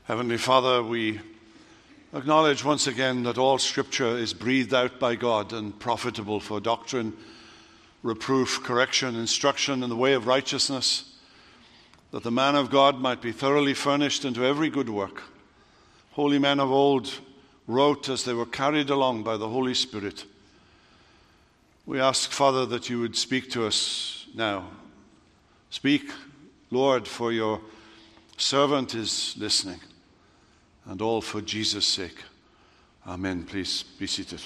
Heavenly Father, we acknowledge once again that all Scripture is breathed out by God and profitable for doctrine, reproof, correction, instruction in the way of righteousness, that the man of God might be thoroughly furnished into every good work. Holy men of old wrote as they were carried along by the Holy Spirit. We ask, Father, that you would speak to us now. Speak, Lord, for your servant is listening, and all for Jesus' sake. Amen. Please be seated.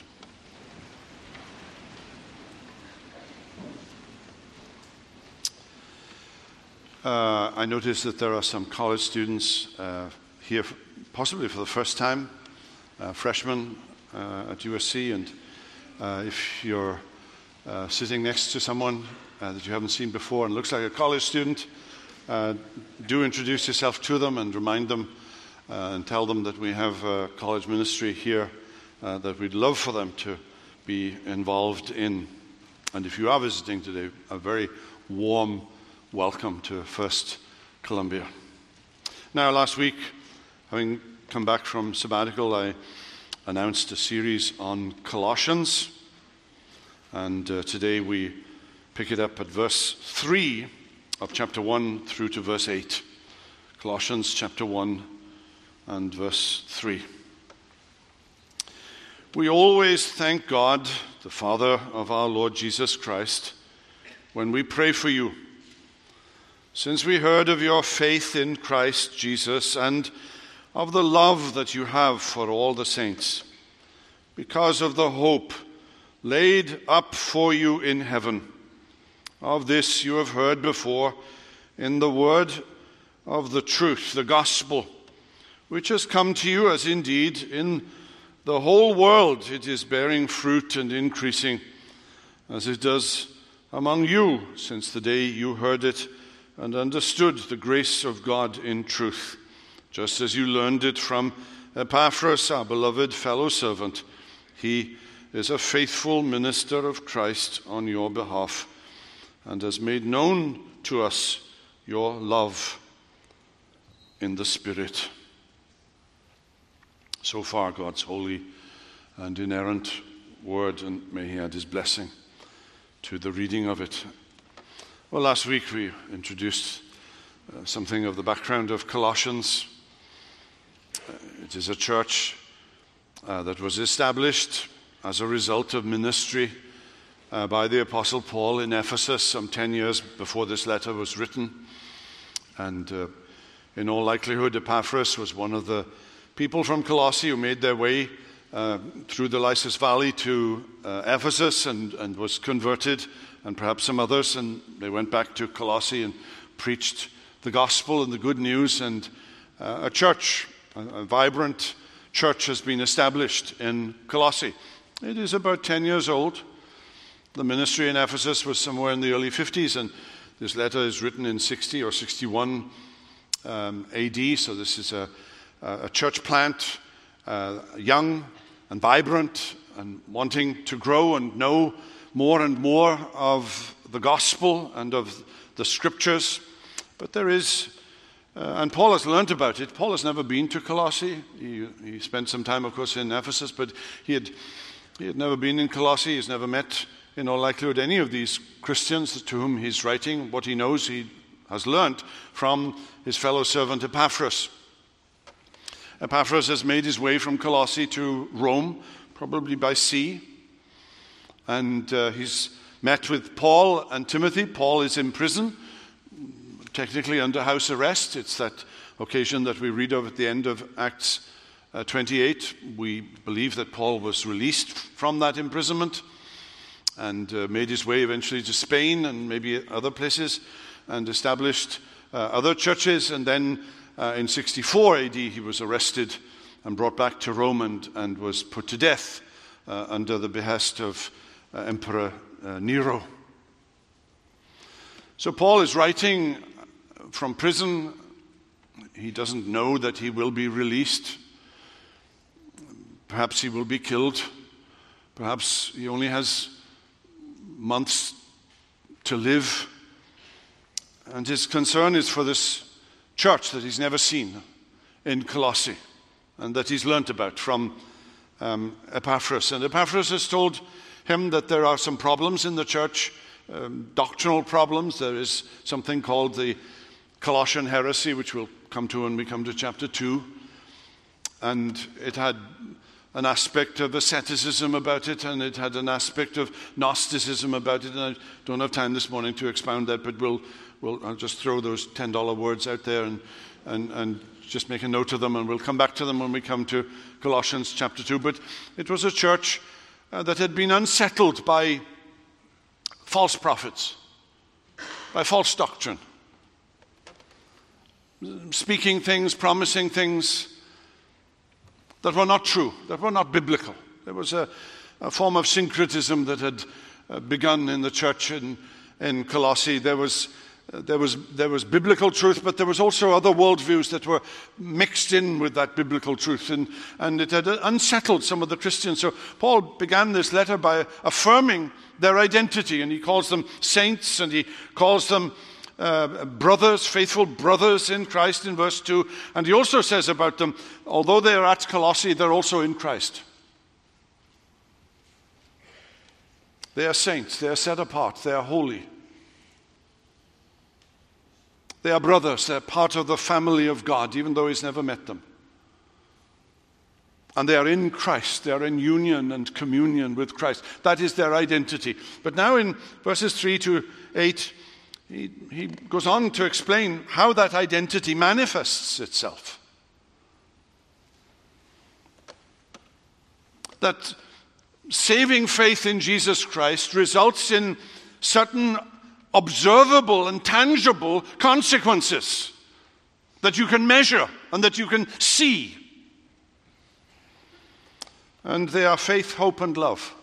I notice that there are some college students here, possibly for the first time, freshmen at USC, and if you're sitting next to someone that you haven't seen before and looks like a college student, do introduce yourself to them and remind them and tell them that we have a college ministry here that we'd love for them to be involved in. And if you are visiting today, a very warm welcome to First Columbia. Now, last week, having come back from sabbatical, I announced a series on Colossians. And today we pick it up at verse 3 of chapter 1 through to verse 8. Colossians chapter 1 and verse 3. We always thank God, the Father of our Lord Jesus Christ, when we pray for you, since we heard of your faith in Christ Jesus and of the love that you have for all the saints, because of the hope laid up for you in heaven. Of this you have heard before in the word of the truth, the gospel, which has come to you, as indeed in the whole world it is bearing fruit and increasing, as it does among you since the day you heard it and understood the grace of God in truth, just as you learned it from Epaphras, our beloved fellow servant. He is a faithful minister of Christ on your behalf, and has made known to us your love in the Spirit. So far, God's holy and inerrant word, and may he add his blessing to the reading of it. Well, last week we introduced something of the background of Colossians. It is a church that was established as a result of ministry by the Apostle Paul in Ephesus some 10 years before this letter was written. And in all likelihood, Epaphras was one of the people from Colossae who made their way through the Lycus Valley to Ephesus and was converted, and perhaps some others, and they went back to Colossae and preached the gospel and the good news, and a church, a vibrant church, has been established in Colossae. It is about 10 years old. The ministry in Ephesus was somewhere in the early 50s, and this letter is written in 60 or 61 AD, so this is a church plant, young and vibrant and wanting to grow and know more and more of the gospel and of the scriptures. But there is, and Paul has learned about it. Paul has never been to Colossae. He spent some time, of course, in Ephesus, but he had never been in Colossae. He's never met, in all likelihood, any of these Christians to whom he's writing. What he knows, he has learned from his fellow servant Epaphras. Epaphras has made his way from Colossae to Rome, probably by sea. And he's met with Paul and Timothy. Paul is in prison, technically under house arrest. It's that occasion that we read of at the end of Acts 28. We believe that Paul was released from that imprisonment and made his way eventually to Spain and maybe other places and established other churches. And then in 64 AD, he was arrested and brought back to Rome and was put to death under the behest of Emperor Nero. So Paul is writing from prison. He doesn't know that he will be released. Perhaps he will be killed. Perhaps he only has months to live. And his concern is for this church that he's never seen in Colossae, and that he's learnt about from Epaphras. And Epaphras has told him that there are some problems in the church, doctrinal problems. There is something called the Colossian heresy, which we'll come to when we come to chapter 2. And it had an aspect of asceticism about it, and it had an aspect of Gnosticism about it. And I don't have time this morning to expound that, but I'll just throw those $10 words out there and just make a note of them, and we'll come back to them when we come to Colossians chapter 2. But it was a church that had been unsettled by false prophets, by false doctrine, speaking things, promising things that were not true, that were not biblical. There was a form of syncretism that had begun in the church in Colossae. There was biblical truth, but there was also other worldviews that were mixed in with that biblical truth, and it had unsettled some of the Christians. So Paul began this letter by affirming their identity, and he calls them saints, and he calls them brothers, faithful brothers in Christ in verse 2. And he also says about them, although they are at Colossae, they're also in Christ. They are saints, they are set apart, they are holy. They are brothers, they're part of the family of God, even though he's never met them. And they are in Christ, they are in union and communion with Christ. That is their identity. But now in verses 3 to 8, he goes on to explain how that identity manifests itself. That saving faith in Jesus Christ results in certain observable and tangible consequences that you can measure and that you can see. And they are faith, hope, and love.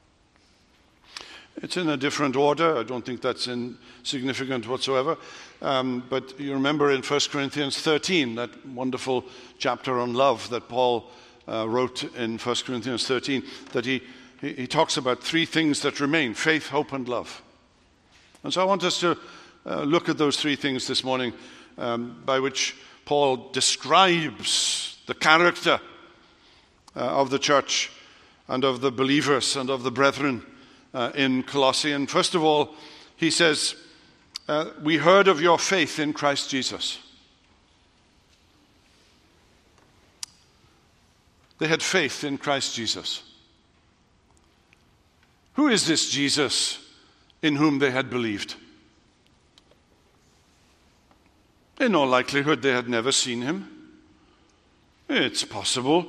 It's in a different order. I don't think that's insignificant whatsoever. But you remember in 1 Corinthians 13, that wonderful chapter on love that Paul wrote in 1 Corinthians 13, that he talks about three things that remain: faith, hope, and love. And so I want us to look at those three things this morning, by which Paul describes the character of the church and of the believers and of the brethren in Colossae. And first of all, he says, we heard of your faith in Christ Jesus. They had faith in Christ Jesus. Who is this Jesus in whom they had believed? In all likelihood, they had never seen him. It's possible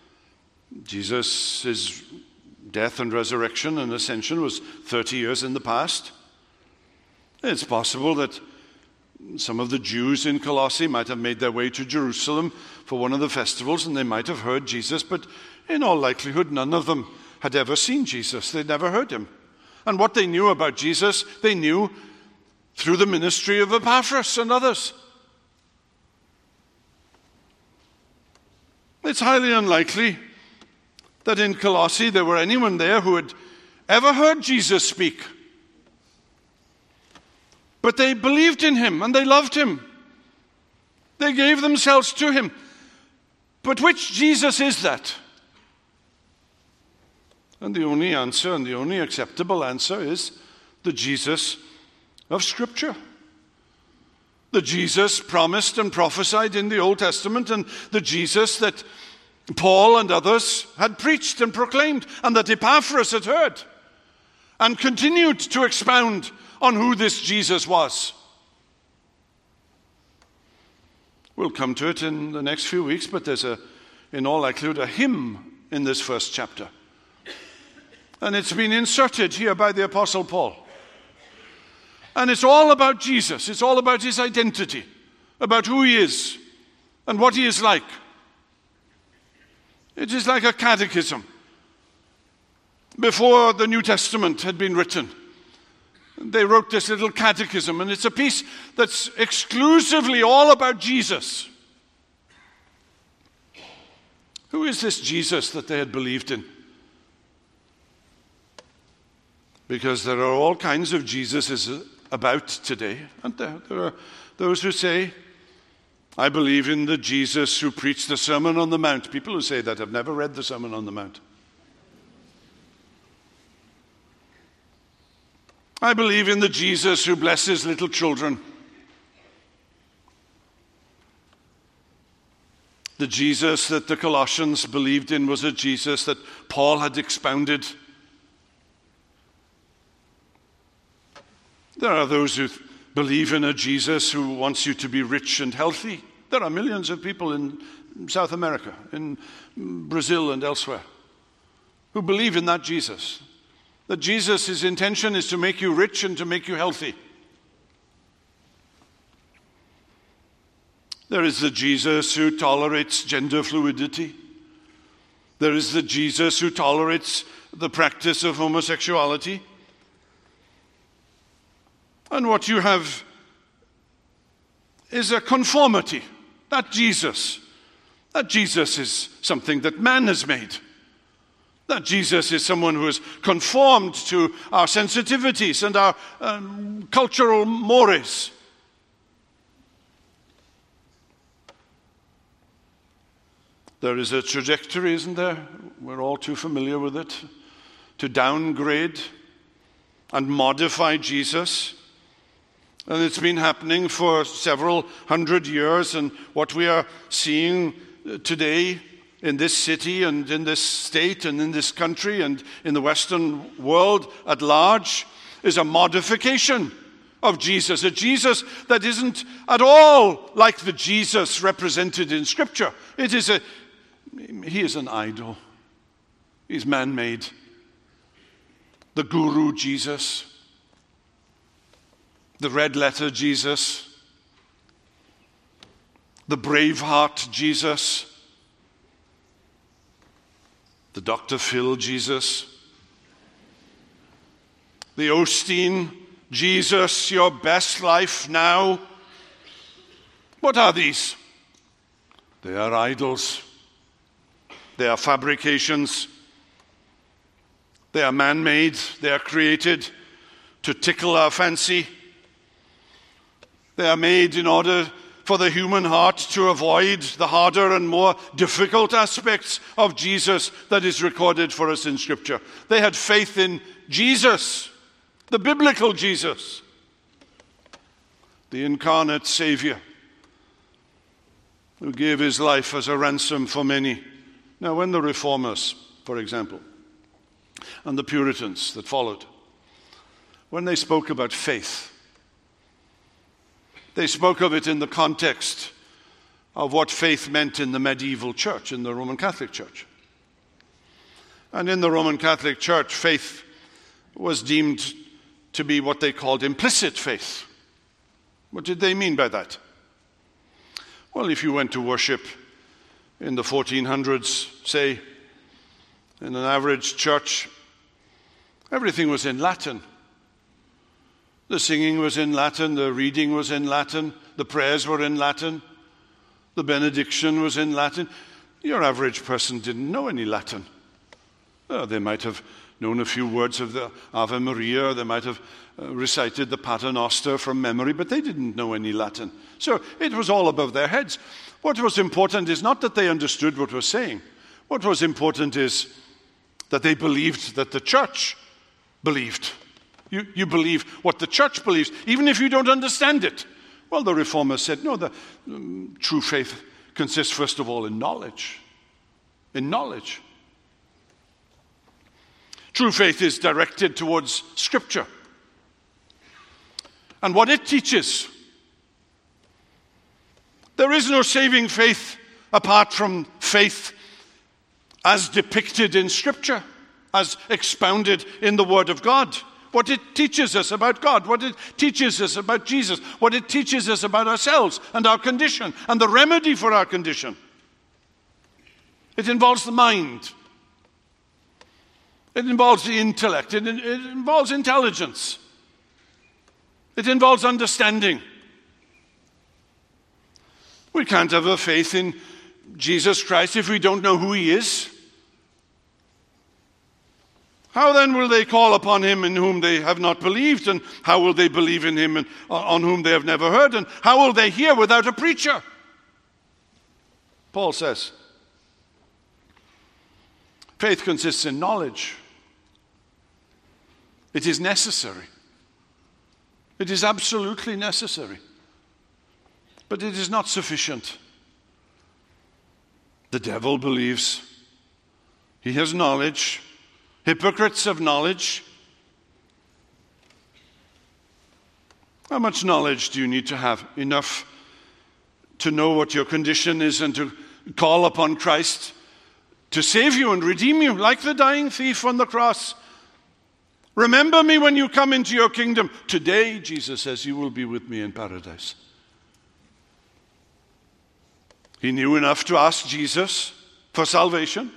Jesus' death and resurrection and ascension was 30 years in the past. It's possible that some of the Jews in Colossae might have made their way to Jerusalem for one of the festivals, and they might have heard Jesus, but in all likelihood, none of them had ever seen Jesus. They'd never heard him. And what they knew about Jesus, they knew through the ministry of Epaphras and others. It's highly unlikely that in Colossae there were anyone there who had ever heard Jesus speak. But they believed in him and they loved him. They gave themselves to him. But which Jesus is that? And the only answer, and the only acceptable answer, is the Jesus of Scripture. The Jesus promised and prophesied in the Old Testament, and the Jesus that Paul and others had preached and proclaimed, and that Epaphras had heard, and continued to expound on who this Jesus was. We'll come to it in the next few weeks, but there's in all likelihood, a hymn in this first chapter. And it's been inserted here by the Apostle Paul. And it's all about Jesus. It's all about his identity, about who he is and what he is like. It is like a catechism. Before the New Testament had been written, they wrote this little catechism, and it's a piece that's exclusively all about Jesus. Who is this Jesus that they had believed in? Because there are all kinds of Jesuses about today, aren't there? There are those who say, I believe in the Jesus who preached the Sermon on the Mount. People who say that have never read the Sermon on the Mount. I believe in the Jesus who blesses little children. The Jesus that the Colossians believed in was a Jesus that Paul had expounded. There are those who believe in a Jesus who wants you to be rich and healthy. There are millions of people in South America, in Brazil and elsewhere, who believe in that Jesus. That Jesus' intention is to make you rich and to make you healthy. There is the Jesus who tolerates gender fluidity. There is the Jesus who tolerates the practice of homosexuality. And what you have is a conformity. That Jesus is something that man has made. That Jesus is someone who is conformed to our sensitivities and our cultural mores. There is a trajectory, isn't there? We're all too familiar with it. To downgrade and modify Jesus. And it's been happening for several hundred years. And what we are seeing today in this city and in this state and in this country and in the Western world at large is a modification of Jesus. A Jesus that isn't at all like the Jesus represented in Scripture. He is an idol. He's man-made. The guru Jesus. The red-letter Jesus. The Braveheart Jesus. The Dr. Phil Jesus. The Osteen Jesus, your best life now. What are these? They are idols. They are fabrications. They are man-made. They are created to tickle our fancy. They are made in order for the human heart to avoid the harder and more difficult aspects of Jesus that is recorded for us in Scripture. They had faith in Jesus, the biblical Jesus, the incarnate Savior, who gave his life as a ransom for many. Now, when the Reformers, for example, and the Puritans that followed, when they spoke about faith, they spoke of it in the context of what faith meant in the medieval church, in the Roman Catholic Church. And in the Roman Catholic Church, faith was deemed to be what they called implicit faith. What did they mean by that? Well, if you went to worship in the 1400s, say, in an average church, everything was in Latin. The singing was in Latin, the reading was in Latin, the prayers were in Latin, the benediction was in Latin. Your average person didn't know any Latin. They might have known a few words of the Ave Maria, they might have recited the Pater Noster from memory, but they didn't know any Latin. So it was all above their heads. What was important is not that they understood what was saying. What was important is that they believed that the church believed. You believe what the church believes, even if you don't understand it. Well, the Reformers said, no, the true faith consists first of all in knowledge. In knowledge. True faith is directed towards Scripture and what it teaches. There is no saving faith apart from faith as depicted in Scripture, as expounded in the Word of God. What it teaches us about God, what it teaches us about Jesus, what it teaches us about ourselves and our condition and the remedy for our condition. It involves the mind. It involves the intellect. It involves intelligence. It involves understanding. We can't have a faith in Jesus Christ if we don't know who he is. How then will they call upon him in whom they have not believed? And how will they believe in him on whom they have never heard? And how will they hear without a preacher? Paul says. Faith consists in knowledge. It is necessary. It is absolutely necessary. But it is not sufficient. The devil believes. He has knowledge. Hypocrites have knowledge. How much knowledge do you need to have? Enough to know what your condition is and to call upon Christ to save you and redeem you, like the dying thief on the cross. Remember me when you come into your kingdom. Today, Jesus says, you will be with me in paradise. He knew enough to ask Jesus for salvation.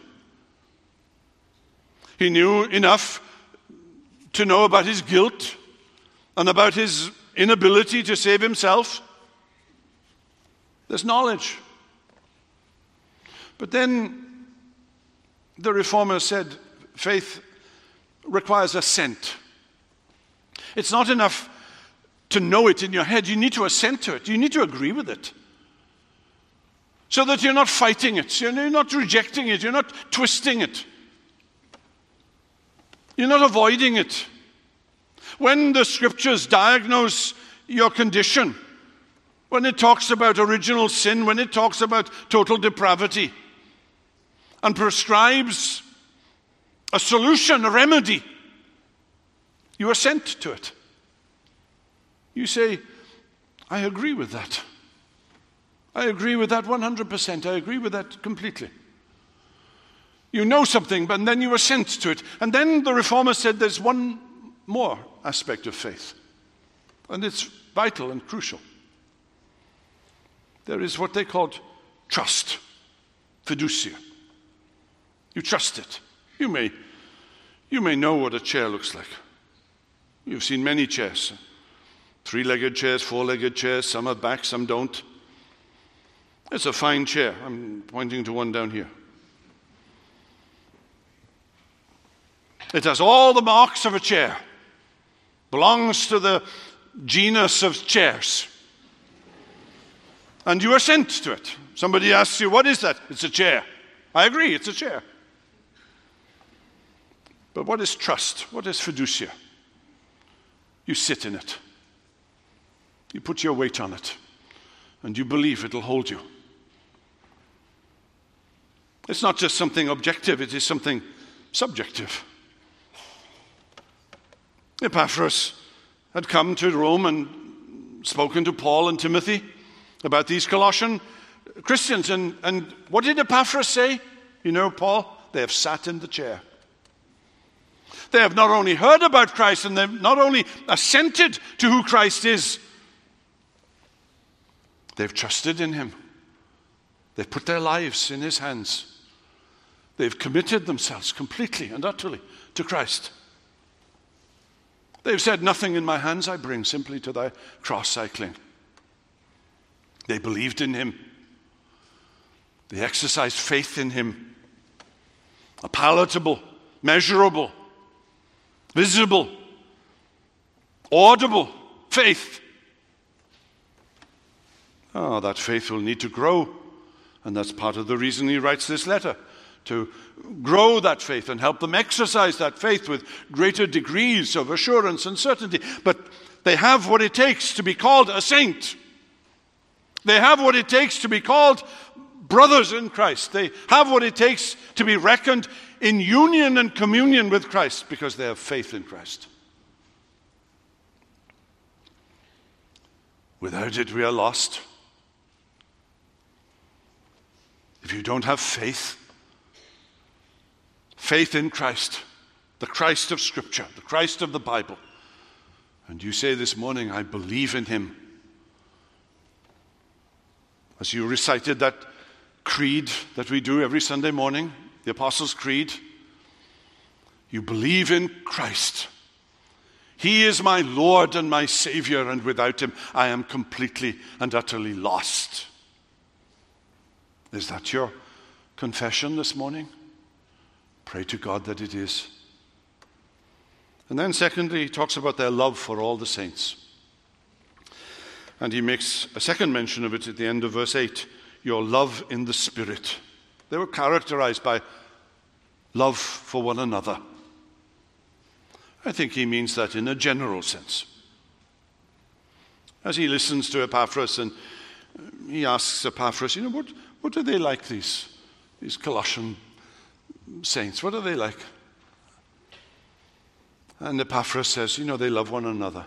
He knew enough to know about his guilt and about his inability to save himself. There's knowledge. But then the Reformer said faith requires assent. It's not enough to know it in your head. You need to assent to it. You need to agree with it. So that you're not fighting it. You're not rejecting it. You're not twisting it. You're not avoiding it. When the scriptures diagnose your condition, when it talks about original sin, when it talks about total depravity, and prescribes a solution, a remedy, you assent to it. You say, I agree with that. I agree with that 100%. I agree with that completely. You know something, but then you assent to it. And then the Reformer said there's one more aspect of faith. And it's vital and crucial. There is what they called trust, fiducia. You trust it. You may know what a chair looks like. You've seen many chairs. 3-legged chairs, 4-legged chairs, some have back, some don't. It's a fine chair. I'm pointing to one down here. It has all the marks of a chair. Belongs to the genus of chairs. And you assent to it. Somebody asks you, what is that? It's a chair. I agree, it's a chair. But what is trust? What is fiducia? You sit in it. You put your weight on it. And you believe it'll hold you. It's not just something objective, it is something subjective. Epaphras had come to Rome and spoken to Paul and Timothy about these Colossian Christians. And what did Epaphras say? You know, Paul, they have sat in the chair. They have not only heard about Christ and they've not only assented to who Christ is, they've trusted in him. They've put their lives in his hands. They've committed themselves completely and utterly to Christ. They've said, nothing in my hands I bring, simply to thy cross I cling. They believed in him. They exercised faith in him. A palatable, measurable, visible, audible faith. Oh, that faith will need to grow. And that's part of the reason he writes this letter, to grow that faith and help them exercise that faith with greater degrees of assurance and certainty. But they have what it takes to be called a saint. They have what it takes to be called brothers in Christ. They have what it takes to be reckoned in union and communion with Christ because they have faith in Christ. Without it, we are lost. If you don't have faith in Christ, the Christ of Scripture, the Christ of the Bible, and you say this morning, I believe in him, as you recited that creed that we do every Sunday morning, the Apostles' Creed, you believe in Christ. He is my Lord and my Savior, and without him I am completely and utterly lost. Is that your confession this morning? Pray to God that it is. And then secondly, he talks about their love for all the saints. And he makes a second mention of it at the end of verse 8. your love in the Spirit. They were characterized by love for one another. I think he means that in a general sense. As he listens to Epaphras, and he asks Epaphras, what are they like, these Colossian saints? What are they like? And Epaphras says, they love one another.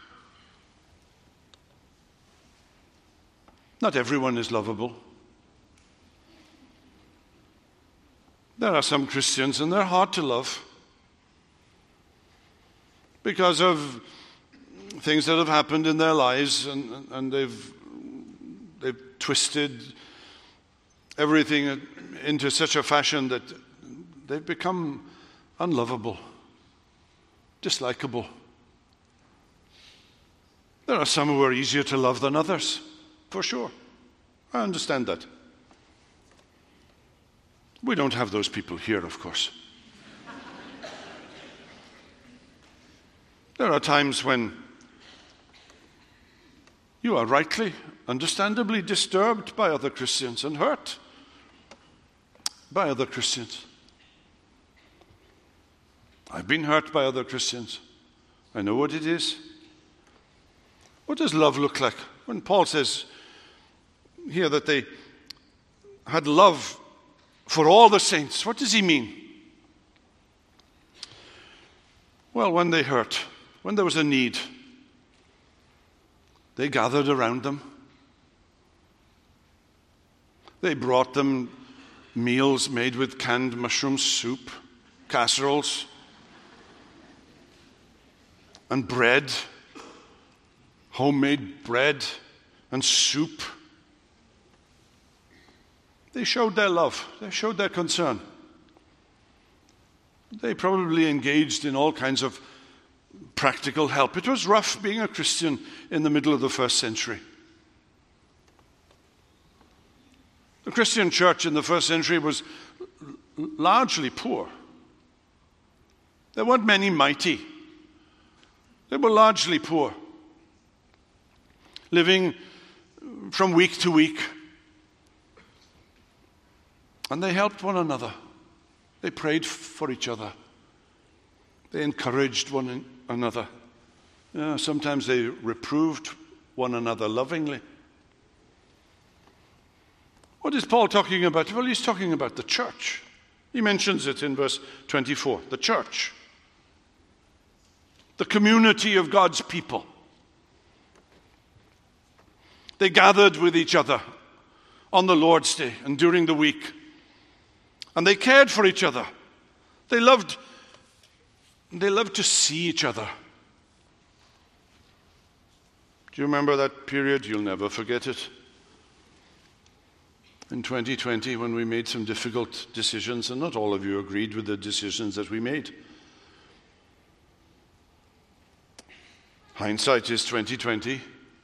Not everyone is lovable. There are some Christians, and they're hard to love because of things that have happened in their lives, and they've twisted everything into such a fashion that they've become unlovable, dislikable. There are some who are easier to love than others, for sure. I understand that. We don't have those people here, of course. There are times when you are rightly, understandably disturbed by other Christians and hurt by other Christians. I've been hurt by other Christians. I know what it is. What does love look like? When Paul says here that they had love for all the saints, what does he mean? Well, when they hurt, when there was a need, they gathered around them. They brought them meals made with canned mushroom soup, casseroles, and bread, homemade bread and soup. They showed their love. They showed their concern. They probably engaged in all kinds of practical help. It was rough being a Christian in the middle of the first century. The Christian church in the first century was largely poor. There weren't many mighty. They were largely poor, living from week to week. And they helped one another. They prayed for each other. They encouraged one another. Sometimes they reproved one another lovingly. What is Paul talking about? Well, he's talking about the church. He mentions it in verse 24, the church. The community of God's people. They gathered with each other on the Lord's Day and during the week. And they cared for each other. They loved to see each other. Do you remember that period? You'll never forget it. In 2020, when we made some difficult decisions, and not all of you agreed with the decisions that we made. Hindsight is 2020.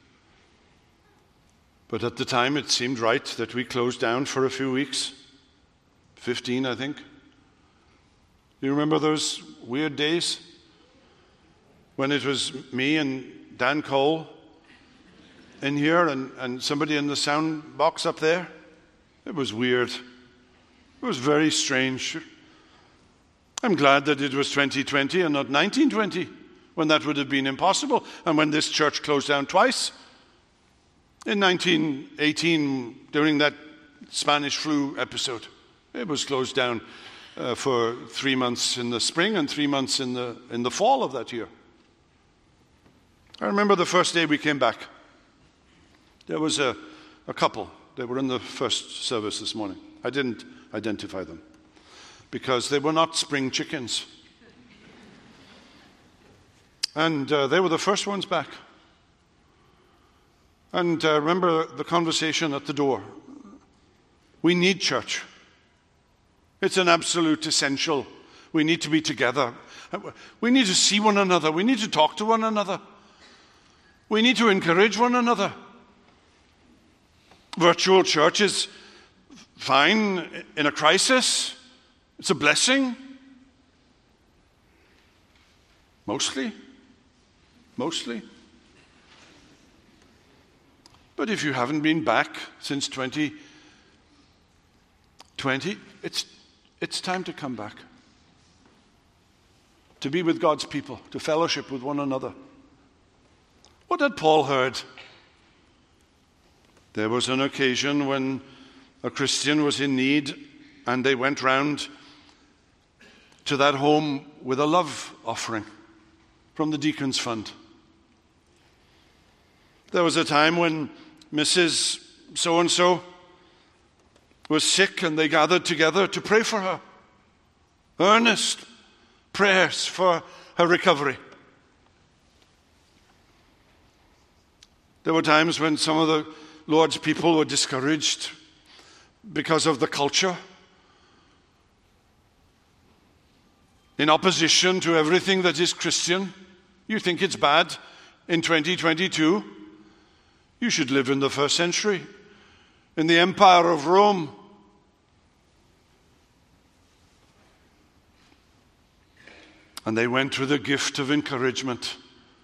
But at the time, it seemed right that we closed down for a few weeks. 15, I think. Do you remember those weird days when it was me and Dan Cole in here and somebody in the sound box up there? It was weird. It was very strange. I'm glad that it was 2020 and not 1920, when that would have been impossible, and when this church closed down twice. In 1918, during that Spanish flu episode, it was closed down for 3 months in the spring and 3 months in the fall of that year. I remember the first day we came back. There was a couple. They were in the first service this morning. I didn't identify them because they were not spring chickens. And they were the first ones back. And remember the conversation at the door. We need church. It's an absolute essential. We need to be together. We need to see one another. We need to talk to one another. We need to encourage one another. Virtual church is fine in a crisis. It's a blessing. Mostly. But if you haven't been back since 2020, 20, it's time to come back. To be with God's people, to fellowship with one another. What had Paul heard? There was an occasion when a Christian was in need, and they went round to that home with a love offering from the Deacons Fund. There was a time when Mrs. So-and-so was sick, and they gathered together to pray for her. Earnest prayers for her recovery. There were times when some of the Lord's people were discouraged because of the culture, in opposition to everything that is Christian. You think it's bad in 2022? You should live in the first century, in the Empire of Rome. And they went with a gift of encouragement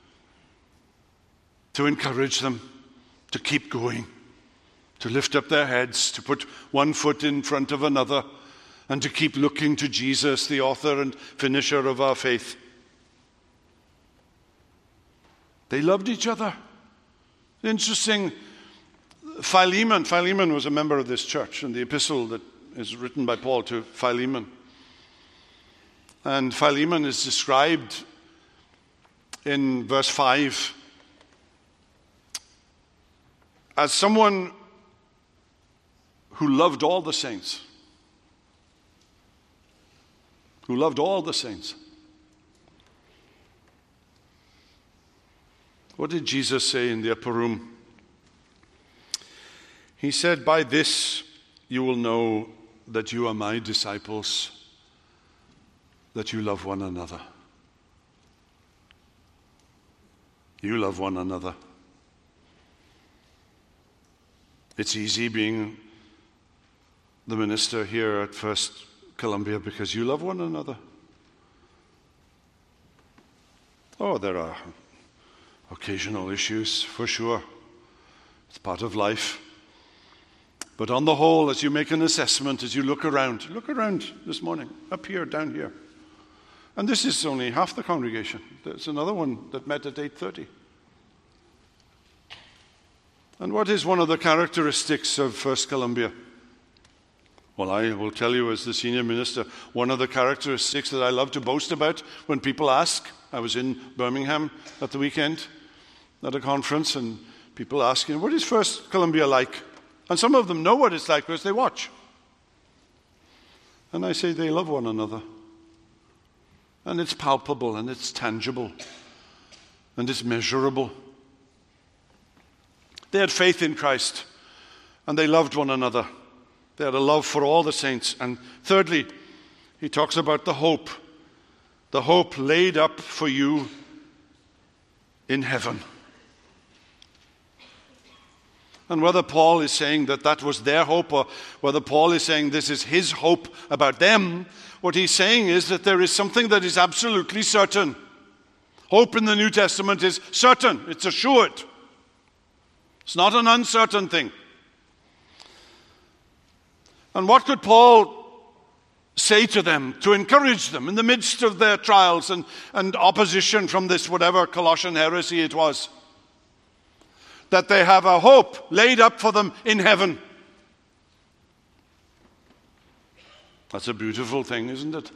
to encourage them to keep going, to lift up their heads, to put one foot in front of another, and to keep looking to Jesus, the author and finisher of our faith. They loved each other. Interesting. Philemon was a member of this church, and the epistle that is written by Paul to Philemon. And Philemon is described in verse 5 as someone who loved all the saints. Who loved all the saints. What did Jesus say in the upper room? He said, "By this you will know that you are my disciples, that you love one another." You love one another. It's easy being the minister here at First Columbia because you love one another. Oh, there are occasional issues, for sure. It's part of life. But on the whole, as you make an assessment, as you look around this morning, up here, down here. And this is only half the congregation. There's another one that met at 8:30. And what is one of the characteristics of First Columbia? Well, I will tell you as the senior minister, one of the characteristics that I love to boast about when people ask. I was in Birmingham at the weekend at a conference, and people asking, what is First Columbia like? And some of them know what it's like because they watch. And I say they love one another. And it's palpable, and it's tangible, and it's measurable. They had faith in Christ, and they loved one another. They had a love for all the saints. And thirdly, he talks about the hope laid up for you in heaven. And whether Paul is saying that was their hope, or whether Paul is saying this is his hope about them, what he's saying is that there is something that is absolutely certain. Hope in the New Testament is certain. It's assured. It's not an uncertain thing. And what could Paul say to them to encourage them in the midst of their trials and opposition from this whatever Colossian heresy it was? That they have a hope laid up for them in heaven. That's a beautiful thing, isn't it?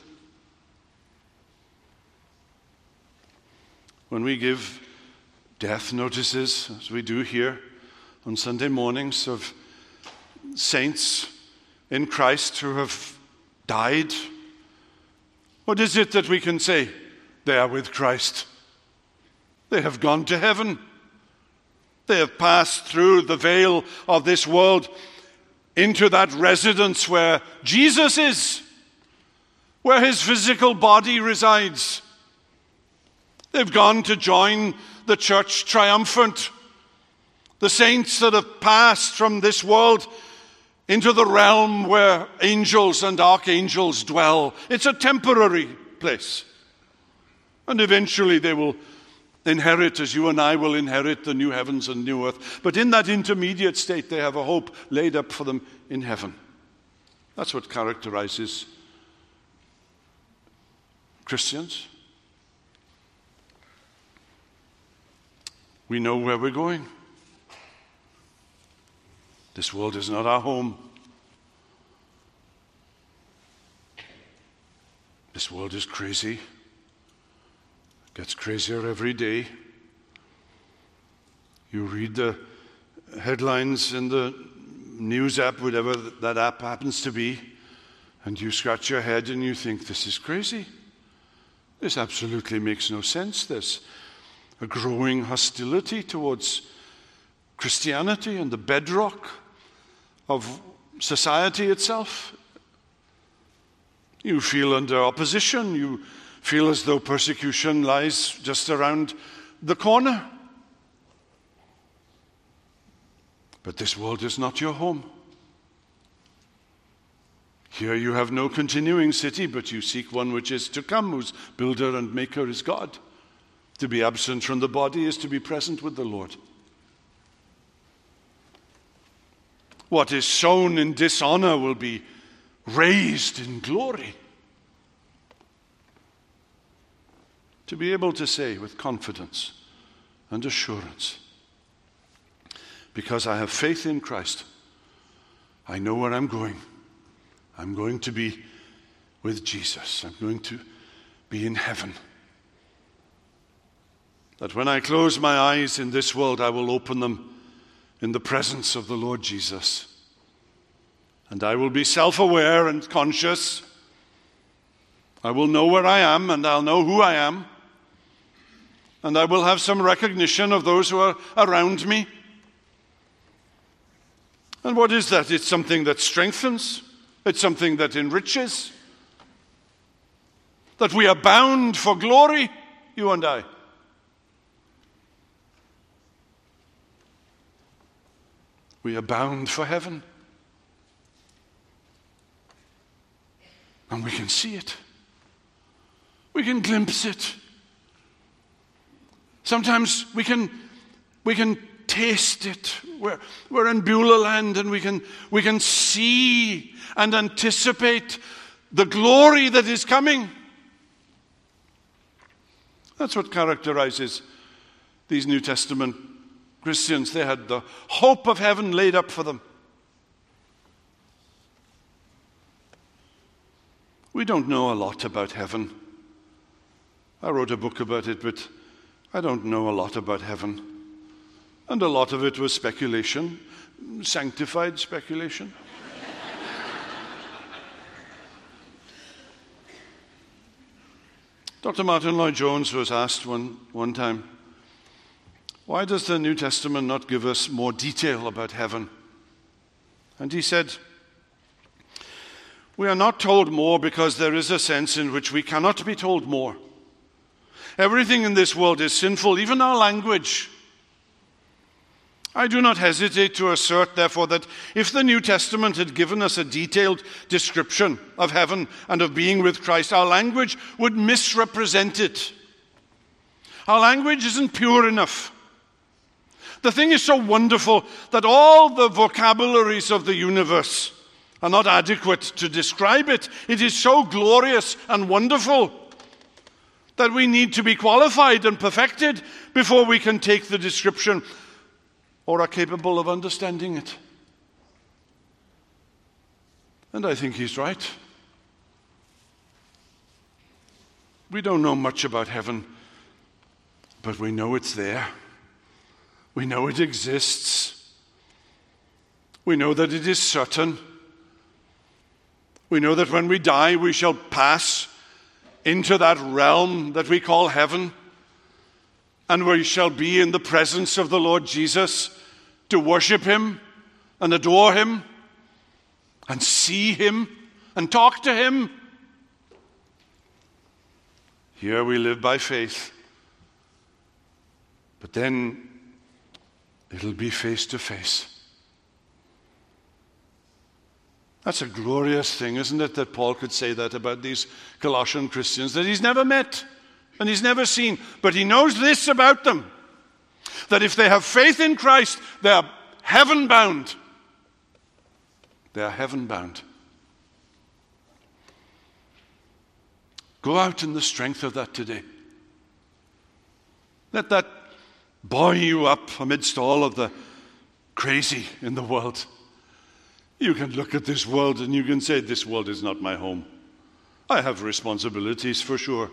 When we give death notices, as we do here on Sunday mornings, of saints in Christ who have died, what is it that we can say? They are with Christ. They have gone to heaven. They have passed through the veil of this world into that residence where Jesus is, where his physical body resides. They've gone to join the church triumphant, the saints that have passed from this world into the realm where angels and archangels dwell. It's a temporary place. And eventually they will inherit, as you and I will inherit, the new heavens and new earth. But in that intermediate state, they have a hope laid up for them in heaven. That's what characterizes Christians. We know where we're going. This world is not our home. This world is crazy. It gets crazier every day. You read the headlines in the news app, whatever that app happens to be, and you scratch your head and you think, this is crazy. This absolutely makes no sense. There's a growing hostility towards Christianity and the bedrock of society itself. You feel under opposition. You feel as though persecution lies just around the corner. But this world is not your home. Here you have no continuing city, but you seek one which is to come, whose builder and maker is God. To be absent from the body is to be present with the Lord. What is sown in dishonor will be raised in glory. To be able to say with confidence and assurance, because I have faith in Christ, I know where I'm going. I'm going to be with Jesus. I'm going to be in heaven. That when I close my eyes in this world, I will open them in the presence of the Lord Jesus. And I will be self-aware and conscious. I will know where I am, and I'll know who I am. And I will have some recognition of those who are around me. And what is that? It's something that strengthens. It's something that enriches. That we are bound for glory, you and I. We are bound for heaven. And we can see it. We can glimpse it. Sometimes we can taste it. We're in Beulah land, and we can see and anticipate the glory that is coming. That's what characterizes these New Testament Christians. They had the hope of heaven laid up for them. We don't know a lot about heaven. I wrote a book about it, but I don't know a lot about heaven. And a lot of it was speculation, sanctified speculation. Dr. Martin Lloyd-Jones was asked one time, why does the New Testament not give us more detail about heaven? And he said, we are not told more because there is a sense in which we cannot be told more. Everything in this world is sinful, even our language. I do not hesitate to assert, therefore, that if the New Testament had given us a detailed description of heaven and of being with Christ, our language would misrepresent it. Our language isn't pure enough. The thing is so wonderful that all the vocabularies of the universe are not adequate to describe it. It is so glorious and wonderful that we need to be qualified and perfected before we can take the description or are capable of understanding it. And I think he's right. We don't know much about heaven, but we know it's there. We know it exists. We know that it is certain. We know that when we die, we shall pass into that realm that we call heaven, and we shall be in the presence of the Lord Jesus to worship him and adore him and see him and talk to him. Here we live by faith, but then it'll be face to face. That's a glorious thing, isn't it, that Paul could say that about these Colossian Christians that he's never met and he's never seen. But he knows this about them, that if they have faith in Christ, they are heaven-bound. They are heaven-bound. Go out in the strength of that today. Let that buoy you up amidst all of the crazy in the world. You can look at this world and you can say, this world is not my home. I have responsibilities for sure.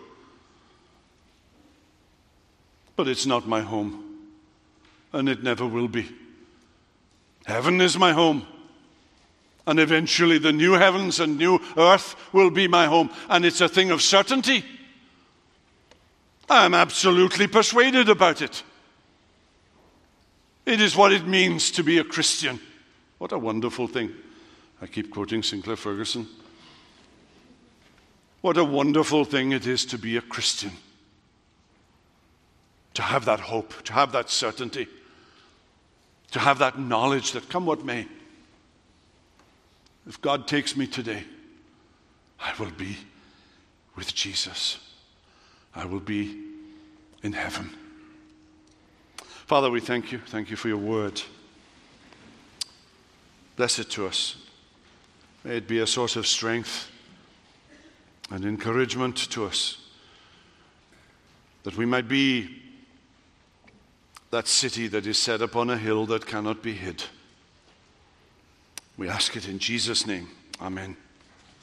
But it's not my home. And it never will be. Heaven is my home. And eventually the new heavens and new earth will be my home. And it's a thing of certainty. I am absolutely persuaded about it. It is what it means to be a Christian. What a wonderful thing. I keep quoting Sinclair Ferguson. What a wonderful thing it is to be a Christian. To have that hope, to have that certainty, to have that knowledge that come what may, if God takes me today, I will be with Jesus. I will be in heaven. Father, we thank you. Thank you for your word. Bless it to us. May it be a source of strength and encouragement to us, that we might be that city that is set upon a hill that cannot be hid. We ask it in Jesus' name. Amen.